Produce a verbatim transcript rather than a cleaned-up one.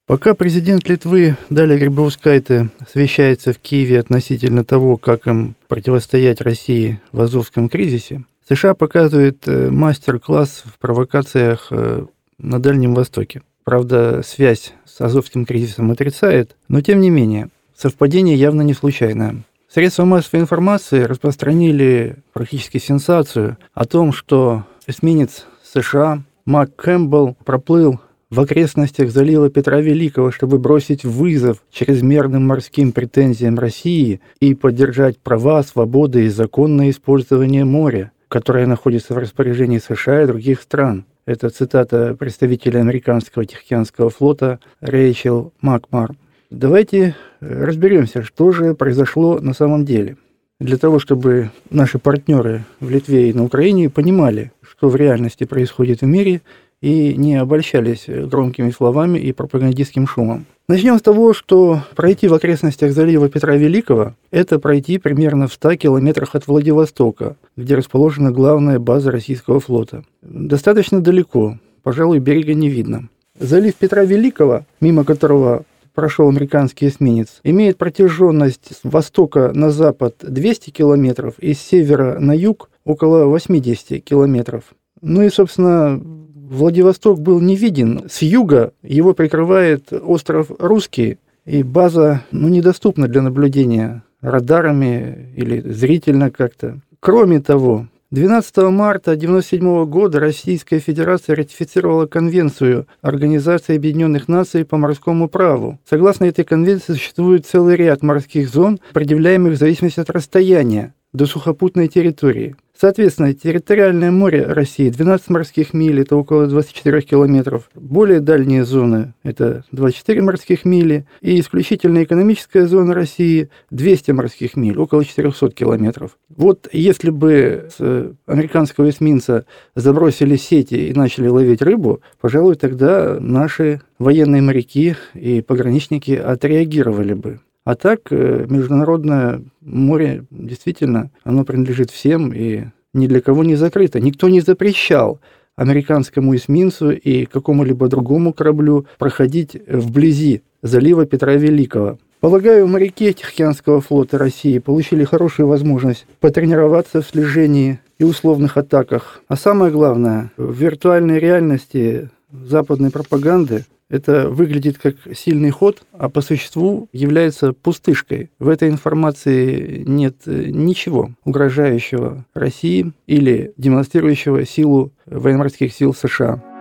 Пока президент Литвы Даля Грибаускайте совещается в Киеве относительно того, как им противостоять России в Азовском кризисе, США показывает мастер-класс в провокациях на Дальнем Востоке. Правда, связь с Азовским кризисом отрицает, но тем не менее, совпадение явно не случайное. Средства массовой информации распространили практически сенсацию о том, что эсминец США Мак Кэмпбелл проплыл в окрестностях залива Петра Великого, чтобы бросить вызов чрезмерным морским претензиям России и поддержать права, свободы и законное использование моря, которое находится в распоряжении США и других стран. Это цитата представителя американского Тихоокеанского флота Рэйчел Макмар. Давайте разберемся, что же произошло на самом деле. Для того, чтобы наши партнеры в Литве и на Украине понимали, что в реальности происходит в мире, и не обольщались громкими словами и пропагандистским шумом. Начнем с того, что пройти в окрестностях залива Петра Великого – это пройти примерно в ста километрах от Владивостока, где расположена главная база российского флота. Достаточно далеко, пожалуй, берега не видно. Залив Петра Великого, мимо которого прошел американский эсминец, имеет протяженность с востока на запад двести километров и с севера на юг около восемьдесят километров. Ну и, собственно, Владивосток был не виден. С юга его прикрывает остров Русский, и база ну, недоступна для наблюдения радарами или зрительно как-то. Кроме того, двенадцатого марта тысяча девятьсот девяносто седьмого года Российская Федерация ратифицировала Конвенцию Организации Объединенных Наций по морскому праву. Согласно этой конвенции существует целый ряд морских зон, определяемых в зависимости от расстояния до сухопутной территории. Соответственно, территориальное море России двенадцать морских миль, это около двадцать четыре километров. Более дальние зоны – это двадцать четыре морских мили. И исключительно экономическая зона России – двести морских миль, около четыреста километров. Вот если бы с американского эсминца забросили сети и начали ловить рыбу, пожалуй, тогда наши военные моряки и пограничники отреагировали бы. А так, международное море, действительно, оно принадлежит всем и ни для кого не закрыто. Никто не запрещал американскому эсминцу и какому-либо другому кораблю проходить вблизи залива Петра Великого. Полагаю, моряки Тихоокеанского флота России получили хорошую возможность потренироваться в слежении и условных атаках. А самое главное, в виртуальной реальности западной пропаганды это выглядит как сильный ход, а по существу является пустышкой. В этой информации нет ничего угрожающего России или демонстрирующего силу военно-морских сил США.